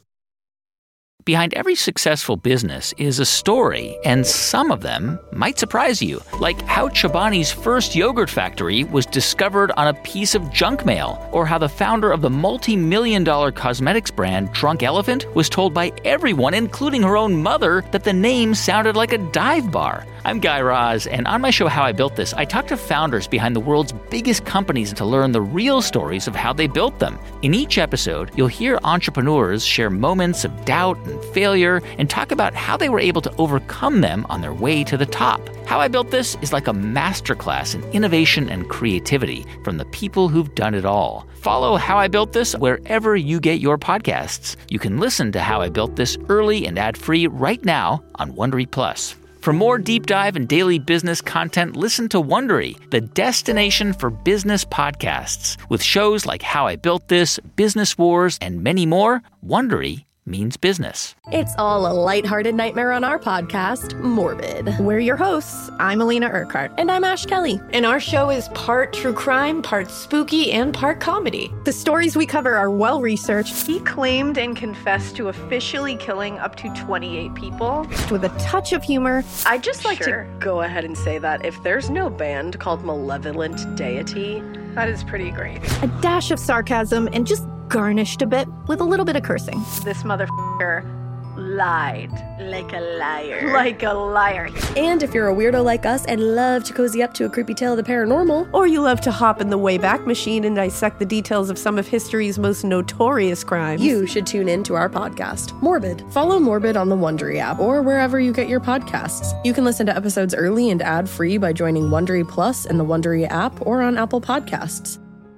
Behind every successful business is a story, and some of them might surprise you. Like how Chobani's first yogurt factory was discovered on a piece of junk mail, or how the founder of the multi-million dollar cosmetics brand Drunk Elephant was told by everyone, including her own mother, that the name sounded like a dive bar. I'm Guy Raz, and on my show How I Built This, I talk to founders behind the world's biggest companies to learn the real stories of how they built them. In each episode, you'll hear entrepreneurs share moments of doubt and failure and talk about how they were able to overcome them on their way to the top. How I Built This is like a masterclass in innovation and creativity from the people who've done it all. Follow How I Built This wherever you get your podcasts. You can listen to How I Built This early and ad-free right now on Wondery Plus. For more deep dive and daily business content, listen to Wondery, the destination for business podcasts. With shows like How I Built This, Business Wars, and many more, Wondery means business. It's all a lighthearted nightmare on our podcast, Morbid. We're your hosts. I'm Alina Urquhart. And I'm Ash Kelly. And our show is part true crime, part spooky, and part comedy. The stories we cover are well-researched. He claimed and confessed to officially killing up to twenty-eight people. With a touch of humor. I'd just like sure. to go ahead and say that if there's no band called Malevolent Deity, that is pretty great. A dash of sarcasm and just garnished a bit with a little bit of cursing. This motherfucker lied like a liar. Like a liar. And if you're a weirdo like us and love to cozy up to a creepy tale of the paranormal, or you love to hop in the Wayback Machine and dissect the details of some of history's most notorious crimes, you should tune in to our podcast, Morbid. Follow Morbid on the Wondery app or wherever you get your podcasts. You can listen to episodes early and ad-free by joining Wondery Plus in the Wondery app or on Apple Podcasts.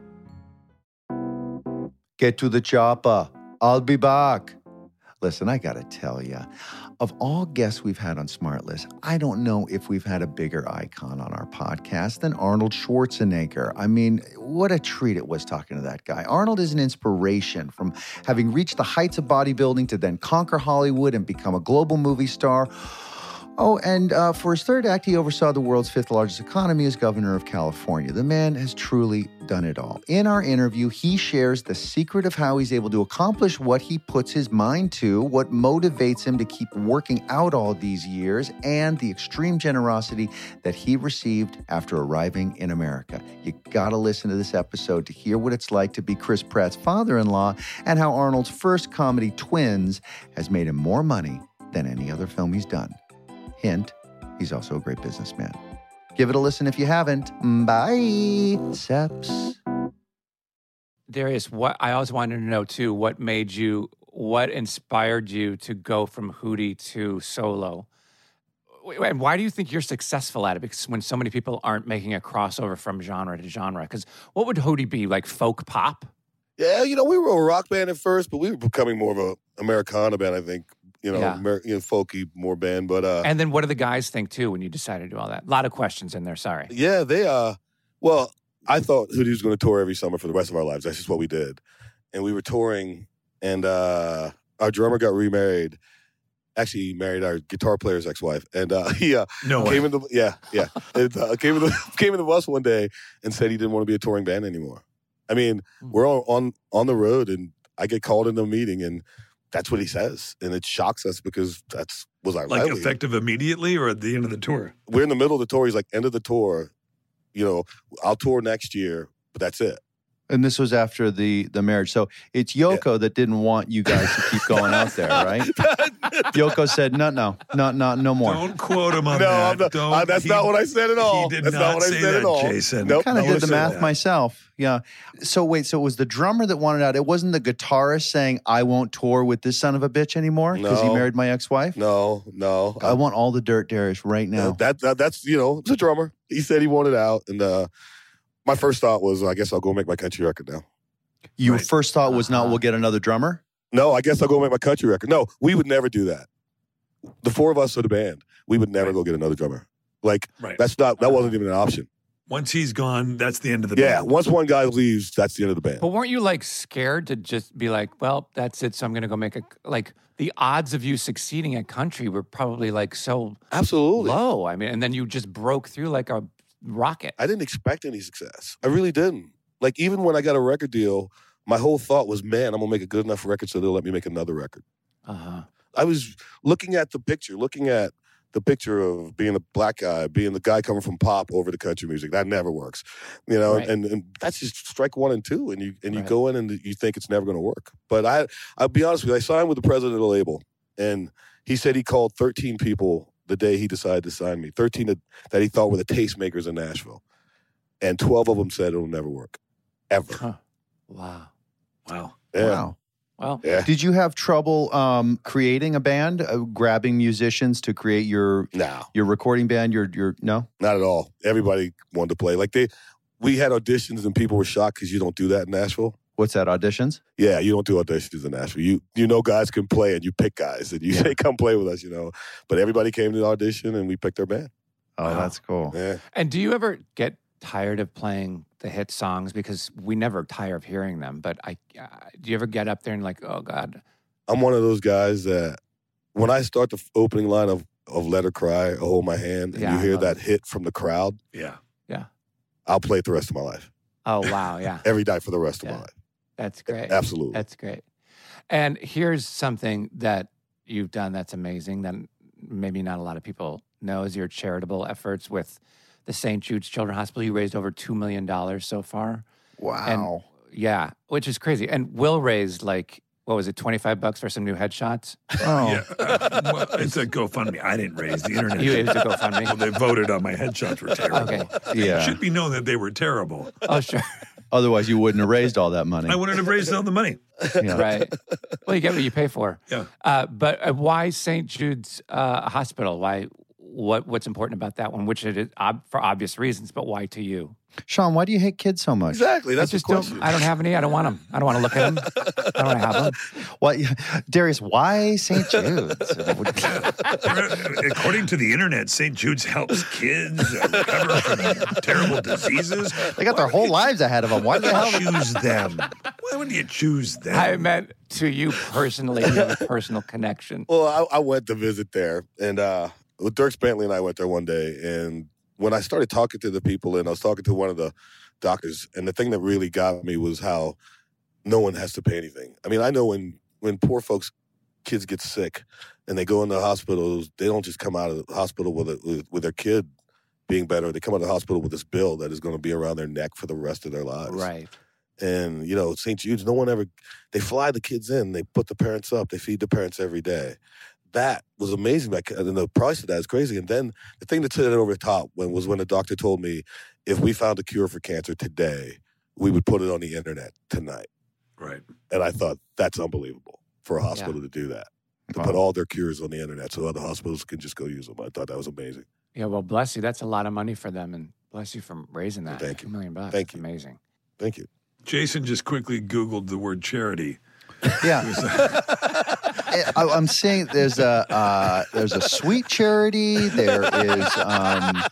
Get to the chopper. I'll be back. Listen, I gotta tell you, of all guests we've had on SmartList, I don't know if we've had a bigger icon on our podcast than Arnold Schwarzenegger. I mean, what a treat it was talking to that guy. Arnold is an inspiration, from having reached the heights of bodybuilding to then conquer Hollywood and become a global movie star. Oh, and uh, for his third act, he oversaw the world's fifth largest economy as governor of California. The man has truly done it all. In our interview, he shares the secret of how he's able to accomplish what he puts his mind to, what motivates him to keep working out all these years, and the extreme generosity that he received after arriving in America. You gotta listen to this episode to hear what it's like to be Chris Pratt's father-in-law and how Arnold's first comedy, Twins, has made him more money than any other film he's done. Hint, he's also a great businessman. Give it a listen if you haven't. Bye. Seps. Darius, what I always wanted to know too, what made you, what inspired you to go from Hootie to solo? And why do you think you're successful at it? Because when so many people aren't making a crossover from genre to genre, because what would Hootie be, like folk pop? Yeah, you know, we were a rock band at first, but we were becoming more of a Americana band, I think. You know, Yeah. Amer- you know, folky, more band, but uh, And then what do the guys think too when you decided to do all that? A lot of questions in there, sorry. yeah, they uh, well, I thought Hootie was going to tour every summer for the rest of our lives. That's just what we did, and we were touring, and uh, our drummer got remarried. Actually, he married our guitar player's ex-wife, and uh, he uh, No came way. into yeah, yeah, it, uh, came into came into us one day and said he didn't want to be a touring band anymore. I mean, we're on on, on the road, and I get called into a meeting, and that's what he says, and it shocks us because that's was our Like livelihood. effective immediately or at the end of the tour? We're in the middle of the tour. He's like, end of the tour. You know, I'll tour next year, but that's it. And this was after the, the marriage. So it's Yoko yeah. that didn't want you guys to keep going out there, right? Yoko said, no, no, no, no, no more. Don't quote him on no, that. I'm not, Don't, uh, that's he, not what I said at all. He did that's not, not what say I said that, at all. Jason. Nope, I kind of did the math that. myself. Yeah. So wait, so it was the drummer that wanted out. It wasn't the guitarist saying, I won't tour with this son of a bitch anymore because no. he married my ex-wife? No, no. I want all the dirt, Darius, right now. Uh, that, that That's, you know, it's a drummer. He said he wanted out. And uh, my first thought was, I guess I'll go make my country record now. Your right. first thought was uh-huh. not, we'll get another drummer? No, I guess I'll go make my country record. No, we would never do that. The four of us are the band. We would never right. go get another drummer. Like, right. that's not, that wasn't even an option. Once he's gone, that's the end of the yeah, band. Yeah, once one guy leaves, that's the end of the band. But weren't you, like, scared to just be like, well, that's it, so I'm going to go make a, like, the odds of you succeeding at country were probably, like, so Absolutely. low. I mean, and then you just broke through like a rocket. I didn't expect any success. I really didn't. Like, even when I got a record deal, my whole thought was, man, I'm going to make a good enough record so they'll let me make another record. Uh-huh. I was looking at the picture, looking at the picture of being a black guy, being the guy coming from pop over to country music. That never works. You know, right. and, and that's just strike one and two, and you and you right. go in and you think it's never going to work. But I, I'll be honest with you, I signed with the president of the label, and he said he called thirteen people the day he decided to sign me, thirteen that, that he thought were the tastemakers in Nashville. And twelve of them said it'll never work, ever. Huh. Wow. Wow. Yeah. Wow. Well, yeah. Did you have trouble um, creating a band, uh, grabbing musicians to create your no. your recording band? Your your no, not at all. Everybody wanted to play. Like they, we had auditions and people were shocked because you don't do that in Nashville. What's that, auditions? Yeah, you don't do auditions in Nashville. You you know guys can play and you pick guys and you yeah. say come play with us. You know, but everybody came to the audition and we picked their band. Oh, wow. That's cool. Yeah. And do you ever get tired of playing the hit songs, because we never tire of hearing them? But I, uh, do you ever get up there and like, oh God? I'm one of those guys that when I start the opening line of, of Let Her Cry, Hold My Hand, and yeah, you hear that it. hit from the crowd, yeah, yeah, I'll play it the rest of my life. Oh wow, yeah, every night for the rest of yeah. my life. That's great. Absolutely, that's great. And here's something that you've done that's amazing that maybe not a lot of people know is your charitable efforts with the Saint Jude's Children's Hospital. You raised over two million dollars so far. Wow. And, yeah, which is crazy. And Will raised like, what was it, twenty-five bucks for some new headshots? Oh. Yeah. Uh, well, it's a GoFundMe. I didn't raise the internet. You raised a GoFundMe? Well, they voted on my headshots were terrible. Okay. Yeah. It should be known that they were terrible. Oh, sure. Otherwise, you wouldn't have raised all that money. I wouldn't have raised all the money. Yeah. Right. Well, you get what you pay for. Yeah. Uh, but uh, why Saint Jude's uh, Hospital? Why? What What's important about that one? Which it is ob- for obvious reasons, but why to you? Sean, why do you hate kids so much? Exactly. That's I just the question. don't. I don't have any. I don't want them. I don't want to look at them. I don't want to have them. Why, Darius? Why Saint Jude's? According to the internet, Saint Jude's helps kids uh, recover from terrible diseases. They got their whole lives ahead of them. Why Why the hell? do you choose them? Why would you choose them? I meant to you personally. You have a personal connection. Well, I, I went to visit there, and uh, with Dirk Bentley and I went there one day, and when I started talking to the people, and I was talking to one of the doctors, and the thing that really got me was how no one has to pay anything. I mean, I know when, when poor folks, kids get sick, and they go into hospitals, they don't just come out of the hospital with, a, with, with their kid being better. They come out of the hospital with this bill that is going to be around their neck for the rest of their lives. Right. And, you know, Saint Jude's, no one ever, they fly the kids in, they put the parents up, they feed the parents every day. That was amazing. And the price of that is crazy. And then the thing that took it over the top when, was when the doctor told me, if we found a cure for cancer today, we would put it on the internet tonight. Right. And I thought, that's unbelievable for a hospital Yeah. to do that. To Wow. put all their cures on the internet so other hospitals can just go use them. I thought that was amazing. Yeah. Well, bless you. That's a lot of money for them, and bless you for raising that. Thank you. Two million bucks. Thank That's you. amazing. Thank you. Jason just quickly Googled the word charity. Yeah. I, I'm saying there's a uh, there's a sweet charity. There is. Um,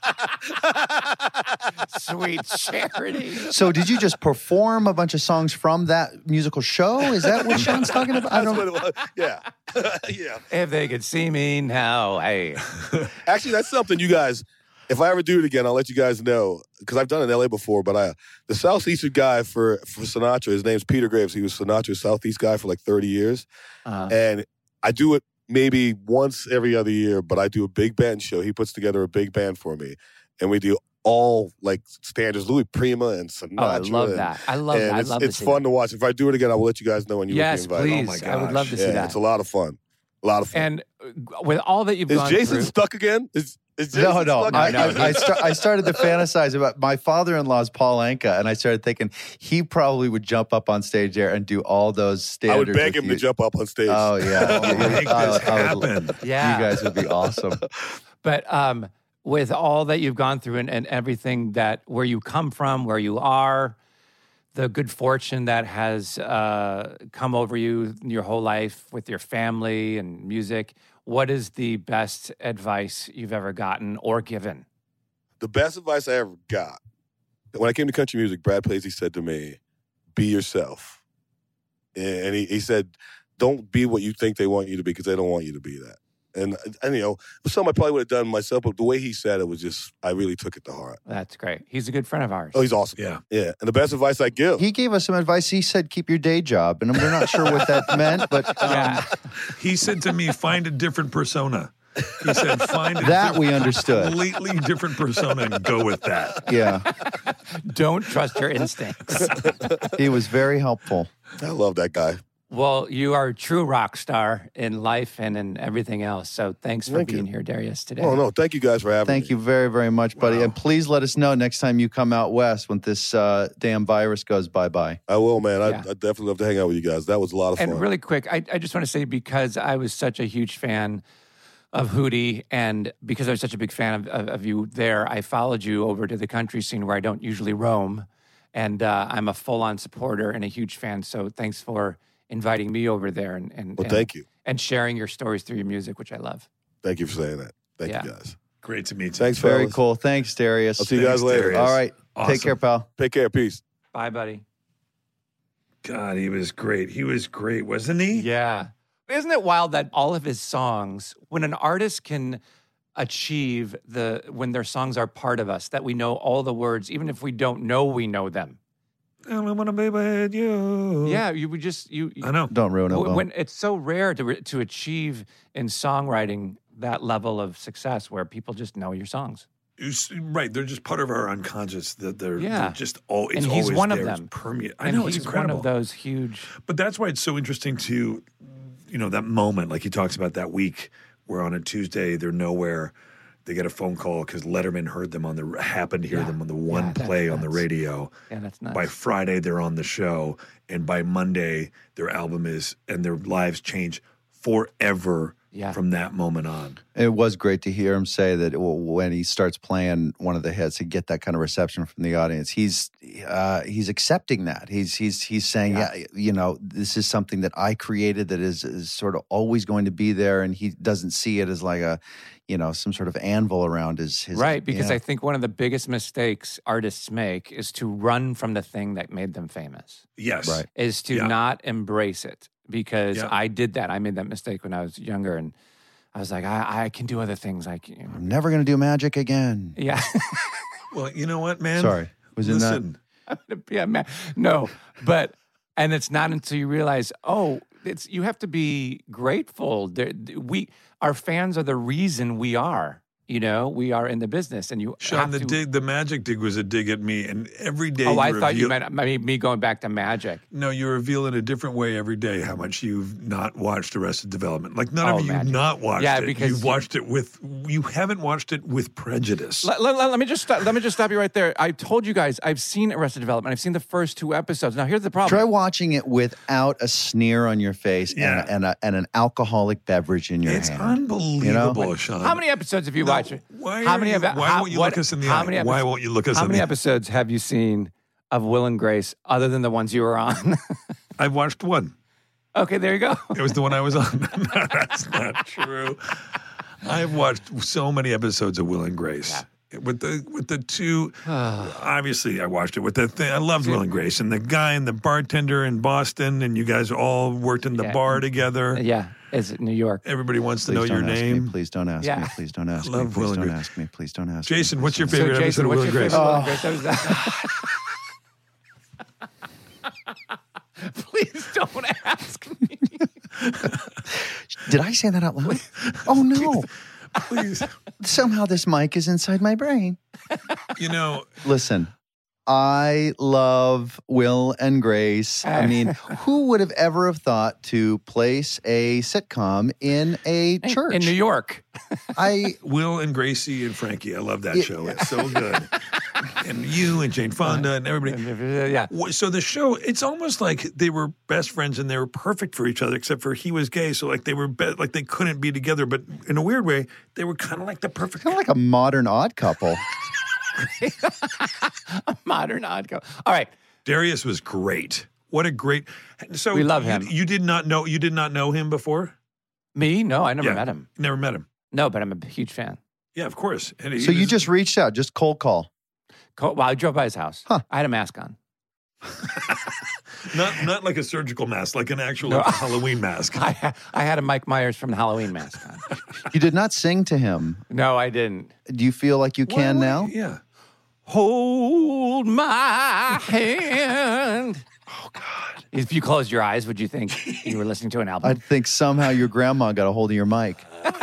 Sweet charity. so, did you just perform a bunch of songs from that musical show? Is that what Sean's talking about? I That's what don't. it was. Yeah. yeah. If they could see me now, hey. Actually, that's something you guys, if I ever do it again, I'll let you guys know. Because I've done it in L A before, but I, the Southeastern guy for, for Sinatra, his name's Peter Graves. He was Sinatra's Southeast guy for like thirty years. Uh-huh. And I do it maybe once every other year, but I do a big band show. He puts together a big band for me. And we do all like standards, Louis Prima and Sinatra. Oh, I love and, that. I love and that. I it's, love it's to see fun that. to watch. If I do it again, I will let you guys know when you Yes, will be invited. please. Oh my I would love to gosh. see Yeah, that. it's a lot of fun. A lot of fun. And uh, with all that you've Is gone Jason through, stuck again? Is is Jason No, no. stuck I, again? I, I, start, I started to fantasize about my father-in-law's Paul Anka, and I started thinking he probably would jump up on stage there and do all those I standards. would beg with him you. to jump up on stage. Oh yeah, Oh, make I- this I would- happen. yeah. You guys would be awesome. But um, with all that you've gone through and, and everything that where you come from, where you are, the good fortune that has uh, come over you your whole life with your family and music, what is the best advice you've ever gotten or given? The best advice I ever got, when I came to country music, Brad Paisley said to me, be yourself. And he, he said, don't be what you think they want you to be because they don't want you to be that. And, and you know, it was something I probably would have done myself, but the way he said it was just, I really took it to heart. That's great. He's a good friend of ours. Oh, he's awesome. Yeah. Yeah. And the best advice I give. He gave us some advice. He said, keep your day job. And we're not sure what that meant, but um, Yeah. He said to me, find a different persona. He said, find a that different- we understood. completely different persona and go with that. Yeah. Don't trust your instincts. He was very helpful. I love that guy. Well, you are a true rock star in life and in everything else. So thanks for Thank being you. here, Darius, today. Oh, no. Thank you guys for having Thank me. you very, very much, buddy. Wow. And please let us know next time you come out west when this uh, damn virus goes bye-bye. I will, man. I, Yeah. I definitely love to hang out with you guys. That was a lot of fun. And really quick, I, I just want to say because I was such a huge fan of Hootie and because I was such a big fan of, of, of you there, I followed you over to the country scene where I don't usually roam. And uh, I'm a full-on supporter and a huge fan. So thanks for inviting me over there and, and, Well, and, thank you. and sharing your stories through your music, which I love. Thank you for saying that. Thank Yeah. you, guys. Great to meet you. Thanks, Very fellas. cool. Thanks, Darius. I'll see you guys Thanks, later. Darius. All right. Awesome. Take care, pal. Take care. Peace. Bye, buddy. God, he was great. He was great, wasn't he? Yeah. Isn't it wild that all of his songs, when an artist can achieve the, when their songs are part of us, that we know all the words, even if we don't know we know them. I don't want to be with you. Yeah, you would just, you, I know. Don't ruin it, when, Will. when it's so rare to, re- to achieve in songwriting that level of success where people just know your songs. You s- Right, they're just part of our unconscious. That they're, Yeah. they're just all. It's And he's always one of there. It's them. permeate. I And know it's he's incredible. one of those huge. But that's why it's so interesting to, you know, that moment. Like he talks about that week where on a Tuesday they're nowhere. They get a phone call because Letterman heard them on the happened to hear Yeah. them on the one Yeah, that's play on the nuts. radio. Yeah, that's nuts. By Friday they're on the show, and by Monday their album is and their lives change forever Yeah. from that moment on. It was great to hear him say that w- when he starts playing one of the hits, he get that kind of reception from the audience. He's uh, he's accepting that. He's he's he's saying, yeah. yeah, you know, this is something that I created that is, is sort of always going to be there, and he doesn't see it as like a, you know, some sort of anvil around his. his Right, because yeah. I think one of the biggest mistakes artists make is to run from the thing that made them famous. Yes. Right. Is to Yeah. not embrace it. Because Yeah. I did that. I made that mistake when I was younger, and I was like, I, I can do other things. Like, I'm never going to do magic again. yeah, Well, you know what, man? Sorry, was in that. Listen, yeah, man. No, but and it's not until you realize, oh, it's you have to be grateful. There, we, our fans are the reason we are. You know, we are in the business, and you. Sean, have the to, dig, the magic dig was a dig at me, and every day. Oh, I you thought you reveal- meant maybe me going back to magic. No, you reveal in a different way every day how much you've not watched Arrested Development. Like none Oh, of you Magic. not watched Yeah, it. because You've you- watched it with. You haven't watched it with prejudice. Let, let- let me just stop, let me just stop you right there. I told you guys I've seen Arrested Development. I've seen the first two episodes. Now here's the problem. Try watching it without a sneer on your face Yeah. and, and, a, and an alcoholic beverage in your It's hand. unbelievable, Sean. How many episodes have you No, watched? why how are many? you- ep- why how, won't you what- look us in the how eye? Many Why episodes- won't you look us How in many the eye? episodes have you seen of Will and Grace other than the ones you were on? I've watched one. Okay, there you go. It was the one I was on. No, that's not true. I've watched so many episodes of Will and Grace. With the with the two, obviously I watched it with the thing. I loved Will and Grace and the guy and the bartender in Boston, and you guys all worked in the Yeah. bar together. Yeah, is it New York? Everybody wants to Please know your don't ask name. Me. Please don't ask Yeah. me. Please don't ask me. love Will Please and don't Grace. ask me. Please don't ask me. Jason, what's your So, favorite Jason, episode of Will what's and your Grace? favorite Will and Grace episode? Please don't ask me. Did I say that out loud? Oh no! Please. Somehow this mic is inside my brain. You know, listen, I love Will and Grace. I mean, who would have ever have thought to place a sitcom in a church in New York? I Will and Gracie and Frankie. I love that Yeah. show. It's so good. And you and Jane Fonda and everybody. Yeah. So the show, it's almost like they were best friends and they were perfect for each other, except for he was gay. So like they were be- like they couldn't be together. But in a weird way, they were kind of like the perfect. Kind of like a modern Odd Couple. A modern Odd Couple. All right. Darius was great. What a great. So We love you, him. You did not know. You did not know him before. Me? No, I never Yeah. met him. Never met him. No, but I'm a huge fan. Yeah, of course. And he So you was- just reached out, just cold call. Co- Well, I drove by his house. Huh. I had a mask on. not not like a surgical mask, like an actual No. like, Halloween mask. I, ha- I had a Mike Myers from the Halloween mask on. You did not sing to him. No, I didn't. Do you feel like you can Why- now? Yeah. Hold my hand. Oh, God. If you closed your eyes, would you think you were listening to an album? I think somehow your grandma got a hold of your mic.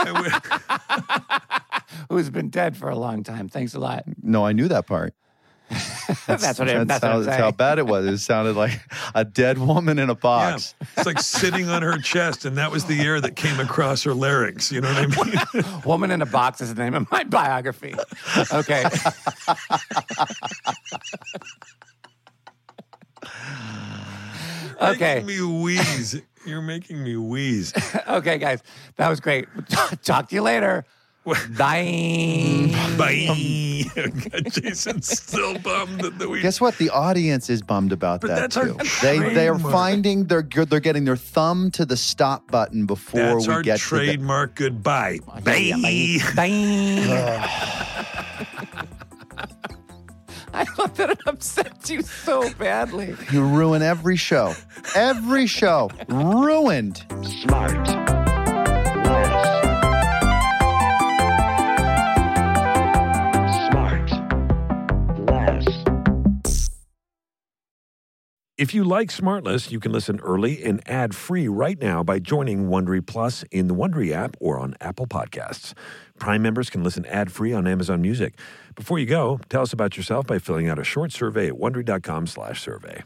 Who's been dead for a long time. Thanks a lot. No, I knew that part. That's what, I, That's, that's what how, I'm that's saying. how bad it was. It sounded like a dead woman in a Yeah. box. It's like sitting on her chest, and that was the air that came across her larynx. You know what I mean? Woman in a Box is the name of my biography. Okay. Okay. Making me wheeze. You're making me wheeze. Okay, guys. That was great. Talk to you later. Bye. Bye. Jason's still bummed that the we. Guess what? The audience is bummed about But that that's our too. They they are trademark. finding they're good. They're getting their thumb to the stop button before That's we our get trademark. Goodbye. Bye. Bye. Bye. I love that it upsets you so badly. to the. You ruin every show. Every show ruined. Smart. Less. Smart. Less. If you like Smartless, you can listen early and ad-free right now by joining Wondery Plus in the Wondery app or on Apple Podcasts. Prime members can listen ad-free on Amazon Music. Before you go, tell us about yourself by filling out a short survey at Wondery.com slash survey.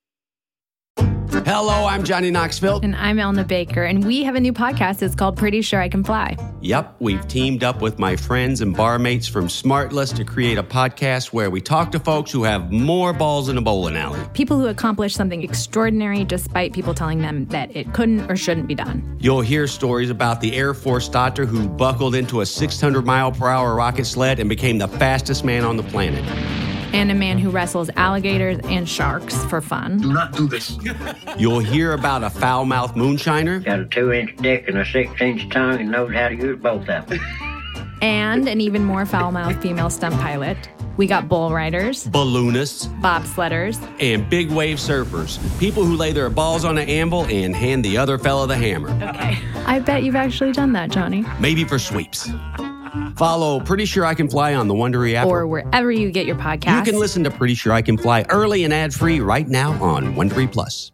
Hello, I'm Johnny Knoxville. And I'm Elna Baker, and we have a new podcast. It's called Pretty Sure I Can Fly. Yep, we've teamed up with my friends and barmates from Smartless to create a podcast where we talk to folks who have more balls in a bowling alley. People who accomplish something extraordinary despite people telling them that it couldn't or shouldn't be done. You'll hear stories about the Air Force doctor who buckled into a six hundred mile per hour rocket sled and became the fastest man on the planet. And a man who wrestles alligators and sharks for fun. Do not do this. You'll hear about a foul-mouthed moonshiner. Got a two-inch dick and a six-inch tongue and knows how to use both of them. And an even more foul-mouthed female stunt pilot. We got bull riders, Balloonists, bobsledders, and big wave surfers. People who lay their balls on an anvil and hand the other fella the hammer. Okay. I bet you've actually done that, Johnny. Maybe for sweeps. Follow Pretty Sure I Can Fly on the Wondery app. Or wherever you get your podcasts. You can listen to Pretty Sure I Can Fly early and ad-free right now on Wondery Plus.